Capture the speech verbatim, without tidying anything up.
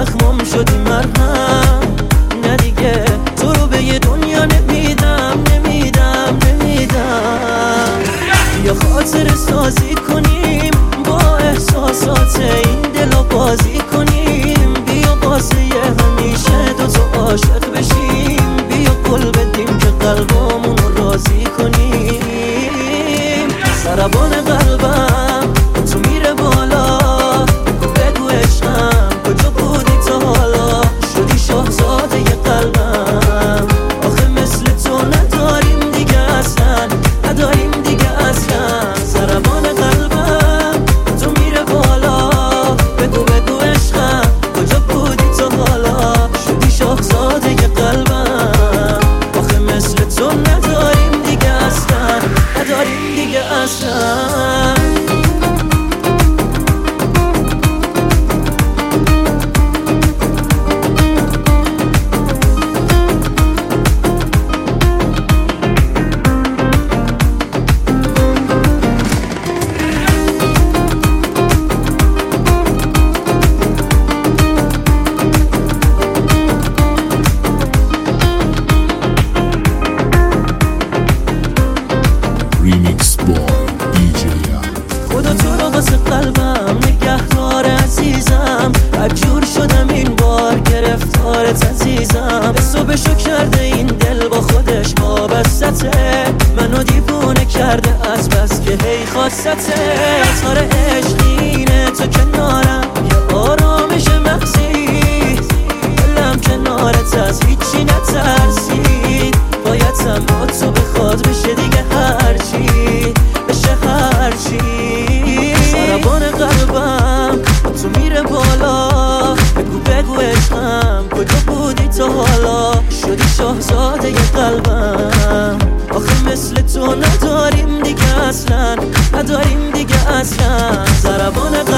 زخمم شدی مرهم. نه دیگه تو رو به یه دنیا نمیدم نمیدم نمیدم. یا خاطر سازی کنیم با احساسات این دلو بازی کنیم. بیا واسه همیشه دوتا عاشق بشیم. بیا قول بدیم که قلبمون رو راضی کنیم. ضربان قلبم تو میره بالا، بگو عشقم کجا بودی تا حالا؟ شدی شاهزاده ی قلبم. آخه مثل تو نداریم دیگه اصلا، نداریم دیگه اصلا. ضربان قلبم تو میره بالا، بگو بگو عشقم کجا بودی تا حالا؟ شدی شاهزاده ی قلبم. آخه مثل تو نداریم دیگه اصلا، نداریم دیگه اصلا. ریمیکس بای دی جی خدا تو رو واسه قلبم نگهدار عزیزم. بدجور شدم این بار گرفتارت عزیزم. حسابشو شو کرده این دل با خودش وابستته. منو دیوونه کرده از بس که هی خواستته. اظهار عشقینه تو کنارم یه آرامش مغزی. دلم کنارت از هیچی نترسید. بایدم با تو بخواد بشه دیگه هرچی بشه هرچی. ضربان قلبم تو میره بالا، بگو بگو عشقم کجا بودی تا حالا؟ شدی شاهزاده ی قلبم. آخه مثل تو نداریم دیگه اصلا، نداریم دیگه اصلا. ضربان